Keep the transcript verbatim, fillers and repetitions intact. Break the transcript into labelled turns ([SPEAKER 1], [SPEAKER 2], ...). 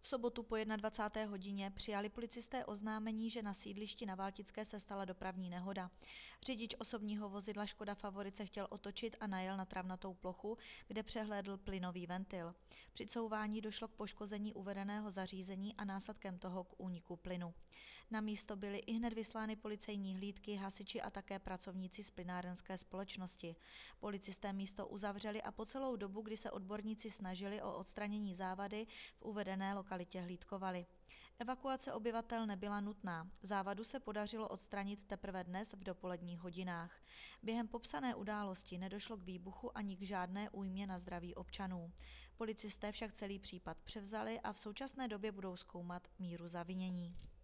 [SPEAKER 1] sobotu po dvacáté jedné hodině přijali policisté oznámení, že na sídlišti na Váltické se stala dopravní nehoda. Řidič osobního vozidla Škoda Favorit se chtěl otočit a najel na travnatou plochu, kde přehlédl plynový ventil. Při couvání došlo k poškození uvedeného zařízení a následkem toho k úniku plynu. Na místo byly ihned vyslány policejní hlídky, hasiči a také pracovníci z plynárenské společnosti. Policisté místo uzavřeli a po celou dobu, kdy se odborníci snažili o odstranění závady, v uvedené lokalitě hlídkovali. Evakuace obyvatel nebyla nutná. Závadu se podařilo odstranit teprve dnes v dopoledních hodinách. Během popsané události nedošlo k výbuchu ani k žádné újmě na zdraví občanů. Policisté však celý případ převzali a v současné době budou zkoumat míru zavinění.